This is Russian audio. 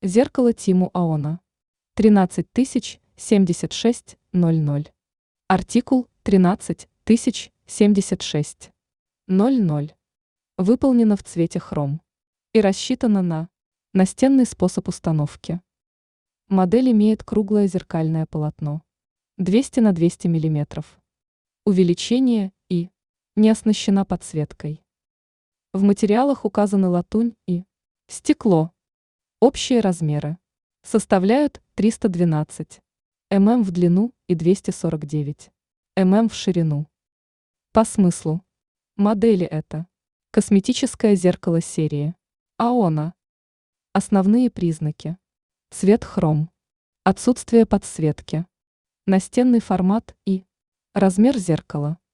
Зеркало Тиму Аона. 1307600. Артикул 1307600. Выполнено в цвете хром. И рассчитано на настенный способ установки. Модель имеет круглое зеркальное полотно 200 на 200 мм. Увеличение и не оснащена подсветкой. В материалах указаны латунь и стекло. Общие размеры составляют 312 мм в длину и 249 мм в ширину. По смыслу модели это косметическое зеркало серии Аона. Основные признаки: цвет хром, отсутствие подсветки, настенный формат и размер зеркала.